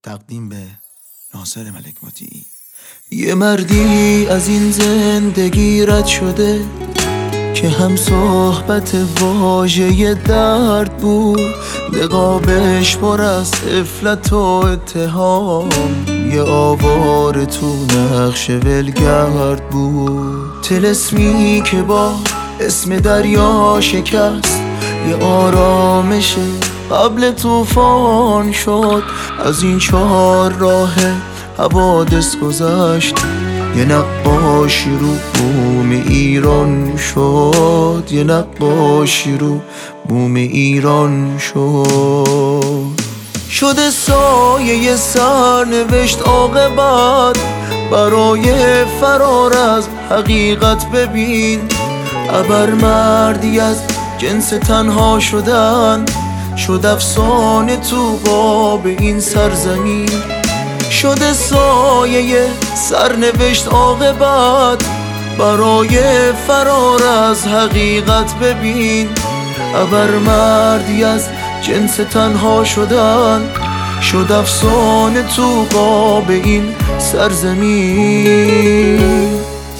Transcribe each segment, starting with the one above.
تقدیم به ناصر ملک مطیعی. یه مردی از این زندگی رد شده که هم صحبت واژه درد بود، نقابش پر از افلت و اتهام، یه آواره تو نقش ولگرد بود. طلسمی که با اسم دریا شکست، یه آرامش قبل طوفان شد. از این 4 راه حوادث گذشت، یه نقاشی رو بوم ایران شد، یه نقاشی رو بوم ایران شد. شده سایه سرنوشت عاقبت برای فرار از حقیقت. ببین ابرمردی از جنس تنها شدن شد افسانه تو قاب این سرزمین. شده سایه سرنوشت عاقبت برای فرار از حقیقت. ببین ابرمردی از جنس تنها شدن شد افسانه تو قاب این سرزمین.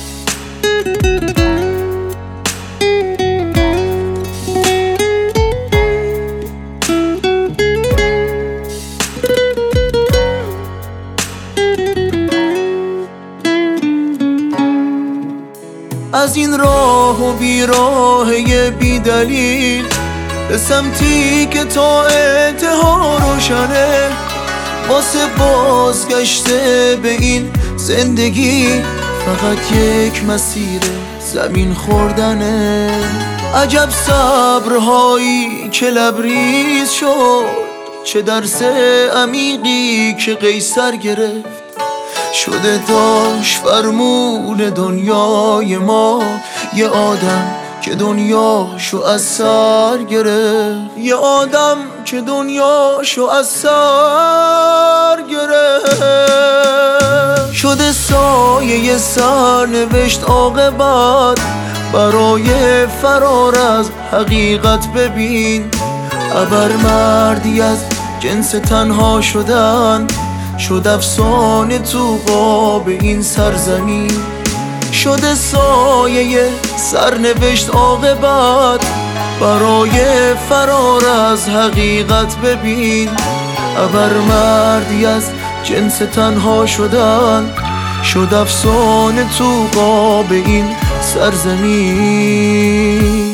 از این راه و بیراهه بی دلیل به سمتی که تا انتها روشنه، واسه بازگشته به این زندگی فقط یک مسیر زمین خوردنه. عجب صبرهایی که لبریز شد، چه درس عمیقی که قیصر گرفت. شده داش فرمون دنیای ما، یه آدم که دنیاشو از سر گرفت، یه آدم که دنیاشو از سر گرفت. شده سایه سرنوشت عاقبت برای فرار از حقیقت. ببین ابرمردی از جنس تنها شدن شد افسانه تو قاب این سرزمین. شده سایه سرنوشت عاقبت برای فرار از حقیقت. ببین ابرمردی از جنس تنها شدن شد افسانه تو قاب این سرزمین.